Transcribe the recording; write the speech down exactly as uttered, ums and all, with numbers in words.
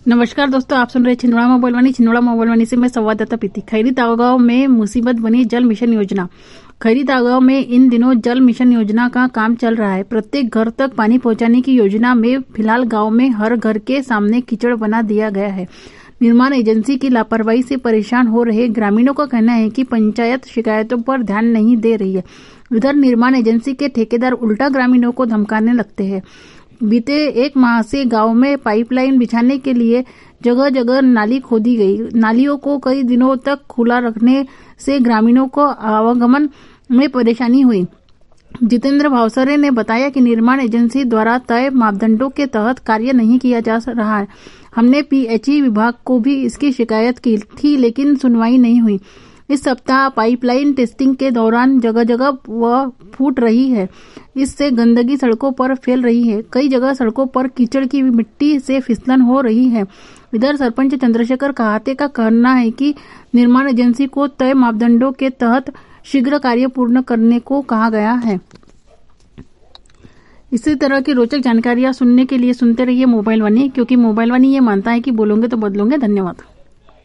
नमस्कार दोस्तों, आप सुन रहे छिंदवाड़ा मोबाइल वाणी। छिंदवाड़ा मोबाइल वाणी से मैं संवाददाता प्रीति। खैरी तागांव में मुसीबत बनी जल मिशन योजना। खैरी तागांव में इन दिनों जल मिशन योजना का काम चल रहा है। प्रत्येक घर तक पानी पहुंचाने की योजना में फिलहाल गांव में हर घर के सामने कीचड़ बना दिया गया है। निर्माण एजेंसी की लापरवाही से परेशान हो रहे ग्रामीणों का कहना है कि पंचायत शिकायतों पर ध्यान नहीं दे रही है। इधर निर्माण एजेंसी के ठेकेदार उल्टा ग्रामीणों को धमकाने लगते हैं। बीते एक माह से गांव में पाइपलाइन बिछाने के लिए जगह जगह नाली खोदी गई। नालियों को कई दिनों तक खुला रखने से ग्रामीणों को आवागमन में परेशानी हुई। जितेंद्र भावसरे ने बताया कि निर्माण एजेंसी द्वारा तय मापदंडों के तहत कार्य नहीं किया जा रहा है। हमने पीएचई विभाग को भी इसकी शिकायत की थी, लेकिन सुनवाई नहीं हुई। इस सप्ताह पाइपलाइन टेस्टिंग के दौरान जगह जगह वह फूट रही है। इससे गंदगी सड़कों पर फैल रही है। कई जगह सड़कों पर कीचड़ की मिट्टी से फिसलन हो रही है। इधर सरपंच चंद्रशेखर कहाते का कहना है कि निर्माण एजेंसी को तय मापदंडों के तहत शीघ्र कार्य पूर्ण करने को कहा गया है। इसी तरह की रोचक जानकारियां सुनने के लिए सुनते रहिए मोबाइल वाणी, क्योंकि मोबाइल वाणी ये मानता है कि बोलोगे तो बदलोगे। धन्यवाद।